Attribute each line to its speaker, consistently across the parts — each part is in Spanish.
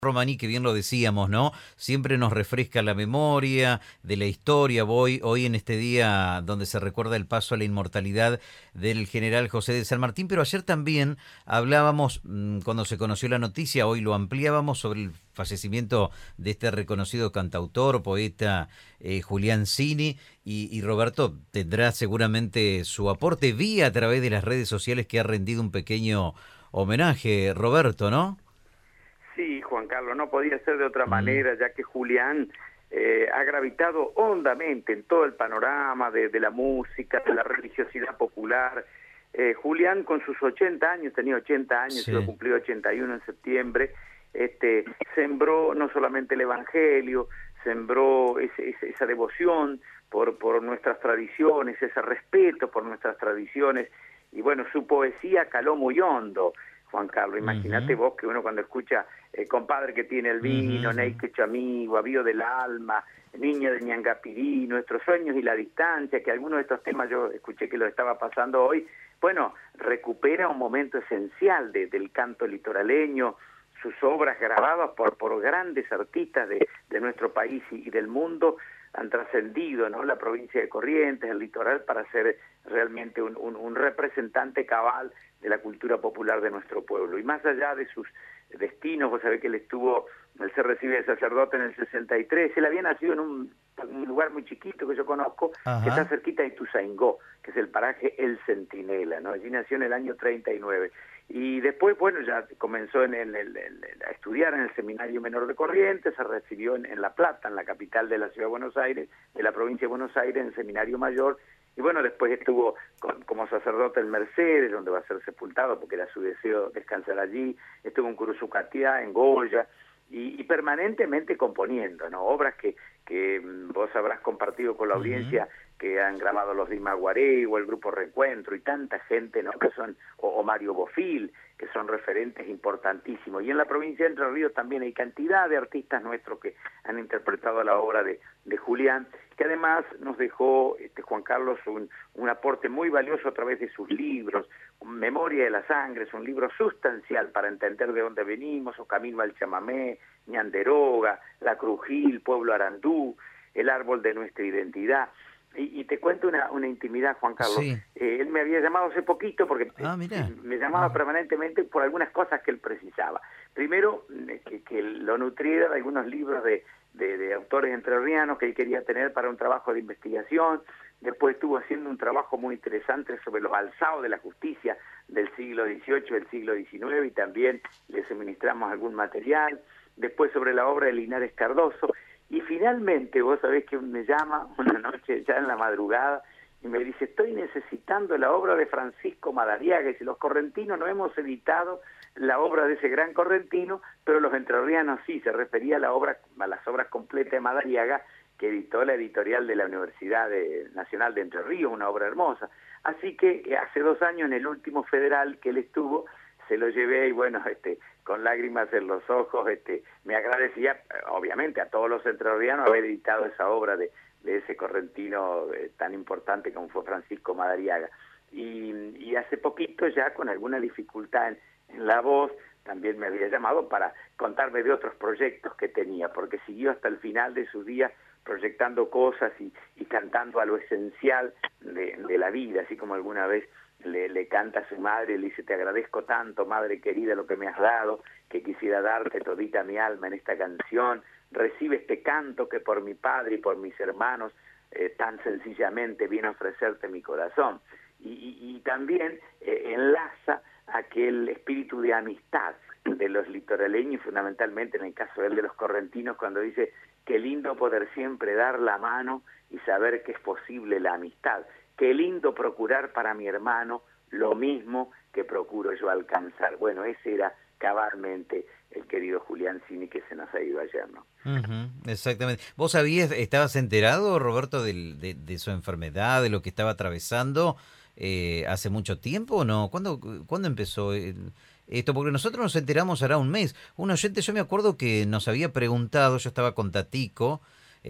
Speaker 1: Romaní, que bien lo decíamos, ¿no? Siempre nos refresca la memoria de la historia. Hoy en este día donde se recuerda el paso a la inmortalidad del general José de San Martín, pero ayer también hablábamos, cuando se conoció la noticia, hoy lo ampliábamos sobre el fallecimiento de este reconocido cantautor, poeta Julián Cini, y Roberto tendrá seguramente su aporte. Vi a través de las redes sociales que ha rendido un pequeño homenaje, Roberto, ¿no?
Speaker 2: Sí, Juan Carlos, no podía ser de otra
Speaker 1: Mm.
Speaker 2: manera, ya que Julián ha gravitado hondamente en todo el panorama de la música, de la religiosidad popular. Julián, con sus 80 años, tenía 80 años, iba a
Speaker 1: Sí.
Speaker 2: cumplir 81 en septiembre, sembró no solamente el Evangelio, sembró esa devoción por nuestras tradiciones, ese respeto por nuestras tradiciones, y bueno, su poesía caló muy hondo. Juan Carlos, imagínate
Speaker 1: Ujú,
Speaker 2: vos que uno cuando escucha compadre que tiene el
Speaker 1: ujú,
Speaker 2: vino,
Speaker 1: ujú.
Speaker 2: Ney que hecho amigo, avío del alma, niña de Ñangapirí, nuestros sueños y la distancia, que algunos de estos temas yo escuché que lo estaba pasando hoy, bueno, recupera un momento esencial del canto litoraleño, sus obras grabadas por grandes artistas de nuestro país y del mundo han trascendido, ¿no?, la provincia de Corrientes, el litoral, para ser realmente un representante cabal de la cultura popular de nuestro pueblo. Y más allá de sus destinos, vos sabés que él se recibe de sacerdote en el 63, él había nacido en un lugar muy chiquito que yo conozco, que está
Speaker 1: Ajá.
Speaker 2: cerquita de Ituzaingó, que es el paraje El Centinela, ¿no? Allí nació en el año 39. Y después, bueno, ya comenzó a estudiar en el Seminario Menor de Corrientes, se recibió en La Plata, en la capital de la ciudad de Buenos Aires, de la provincia de Buenos Aires, en el Seminario Mayor, y bueno, después estuvo como sacerdote en Mercedes, donde va a ser sepultado, porque era su deseo descansar allí, estuvo en Curuzucatiá, en Goya, y permanentemente componiendo, ¿no?, obras que vos habrás compartido con la
Speaker 1: Ujú.
Speaker 2: audiencia, que han grabado los Lima Guaré o el Grupo Reencuentro y tanta gente, ¿no?, que son, o Mario Bofil, que son referentes importantísimos. Y en la provincia de Entre Ríos también hay cantidad de artistas nuestros que han interpretado la obra de Julián, que además nos dejó, Juan Carlos, un aporte muy valioso a través de sus libros. Memoria de la Sangre es un libro sustancial para entender de dónde venimos, o Camino al Chamamé, Ñanderoga, La Crujil, Pueblo Arandú, El Árbol de Nuestra Identidad. Y te cuento una intimidad, Juan Carlos.
Speaker 1: Sí.
Speaker 2: Él me había llamado hace poquito porque
Speaker 1: Ah, mirá.
Speaker 2: me llamaba
Speaker 1: Ujú.
Speaker 2: permanentemente por algunas cosas que él precisaba. Primero, que lo nutriera de algunos libros de autores entrerrianos que él quería tener para un trabajo de investigación. Después estuvo haciendo un trabajo muy interesante sobre los alzados de la justicia del siglo XVIII, del siglo XIX, y también le suministramos algún material. Después sobre la obra de Linares Cardoso. Y finalmente, vos sabés que me llama una noche ya en la madrugada y me dice: estoy necesitando la obra de Francisco Madariaga, y si los correntinos no hemos editado la obra de ese gran correntino, pero los entrerrianos sí. Se refería a las obras completas de Madariaga, que editó la editorial de la Universidad Nacional de Entre Ríos, una obra hermosa. Así que hace 2 años, en el último federal que él estuvo, se lo llevé, y bueno, con lágrimas en los ojos, me agradecía, obviamente, a todos los entrerrianos haber editado esa obra de ese correntino tan importante como fue Francisco Madariaga. Y hace poquito, ya con alguna dificultad en la voz, también me había llamado para contarme de otros proyectos que tenía, porque siguió hasta el final de sus días proyectando cosas y cantando a lo esencial de la vida, así como alguna vez le canta a su madre, le dice: te agradezco tanto, madre querida, lo que me has dado, que quisiera darte todita mi alma en esta canción. Recibe este canto que por mi padre y por mis hermanos tan sencillamente viene a ofrecerte mi corazón. Y también enlaza aquel espíritu de amistad de los litoraleños, fundamentalmente en el caso de él, de los correntinos, cuando dice: qué lindo poder siempre dar la mano y saber que es posible la amistad. Qué lindo procurar para mi hermano lo mismo que procuro yo alcanzar. Bueno, ese era cabalmente el querido Julián Cini, que se nos ha ido ayer, ¿no?
Speaker 1: Ujú, exactamente. ¿Vos estabas enterado, Roberto, de su enfermedad, de lo que estaba atravesando hace mucho tiempo o no? ¿Cuándo empezó esto? Porque nosotros nos enteramos hará un mes. Un oyente, yo me acuerdo que nos había preguntado, yo estaba con Tatico,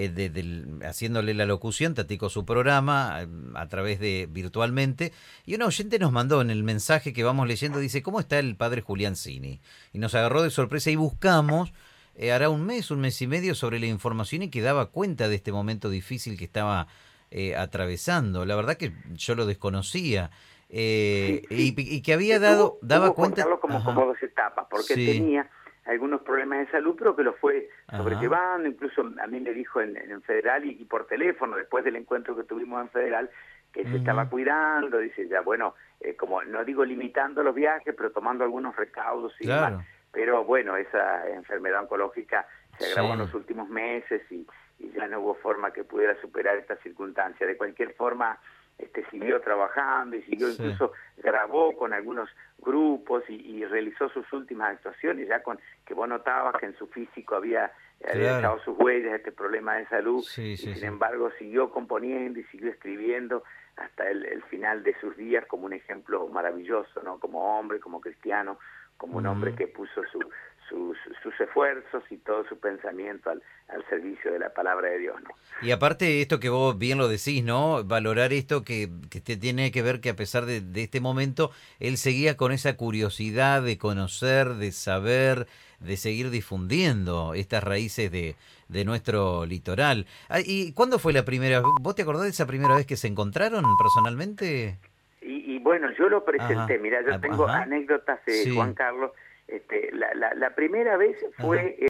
Speaker 1: haciéndole la locución, Tatico su programa, a través de virtualmente, y un oyente nos mandó en el mensaje que vamos leyendo, dice: ¿cómo está el padre Julián Cini? Y nos agarró de sorpresa y buscamos. hará un mes y medio, sobre la información y que daba cuenta de este momento difícil que estaba atravesando. La verdad que yo lo desconocía.
Speaker 2: Sí, sí.
Speaker 1: Y que había daba
Speaker 2: Tuvo Juan
Speaker 1: cuenta.
Speaker 2: Carlos como
Speaker 1: Ajá,
Speaker 2: dos etapas, porque
Speaker 1: sí,
Speaker 2: tenía algunos problemas de salud, pero que lo fue
Speaker 1: ajá,
Speaker 2: sobrellevando. Incluso a mí me dijo en Federal y por teléfono, después del encuentro que tuvimos en Federal, que se estaba
Speaker 1: ujú,
Speaker 2: cuidando. Dice, ya bueno, como no digo limitando los viajes, pero tomando algunos recaudos y demás.
Speaker 1: claro,
Speaker 2: Pero bueno, esa enfermedad oncológica se agravó en
Speaker 1: sí,
Speaker 2: los últimos meses y ya no hubo forma que pudiera superar esta circunstancia. De cualquier forma, siguió trabajando y siguió,
Speaker 1: sí,
Speaker 2: incluso grabó con algunos grupos y realizó sus últimas actuaciones, ya con que vos notabas que en su físico había
Speaker 1: claro,
Speaker 2: dejado sus huellas este problema de salud,
Speaker 1: sí,
Speaker 2: y
Speaker 1: sí,
Speaker 2: sin
Speaker 1: sí.
Speaker 2: embargo siguió componiendo y siguió escribiendo hasta el final de sus días, como un ejemplo maravilloso, ¿no? Como hombre, como cristiano, como un hombre
Speaker 1: Ujú.
Speaker 2: que puso sus esfuerzos y todo su pensamiento al servicio de la palabra de Dios, ¿no?
Speaker 1: Y aparte esto que vos bien lo decís, ¿no? Valorar esto que te tiene que ver que a pesar de este momento, él seguía con esa curiosidad de conocer, de saber, de seguir difundiendo estas raíces de nuestro litoral. Ah, ¿y cuándo fue la primera? ¿Vos te acordás de esa primera vez que se encontraron personalmente?
Speaker 2: Y bueno, yo lo
Speaker 1: Ajá,
Speaker 2: presenté, mira, yo tengo
Speaker 1: ajá,
Speaker 2: anécdotas de Juan
Speaker 1: sí,
Speaker 2: Carlos. La primera vez
Speaker 1: ajá.
Speaker 2: fue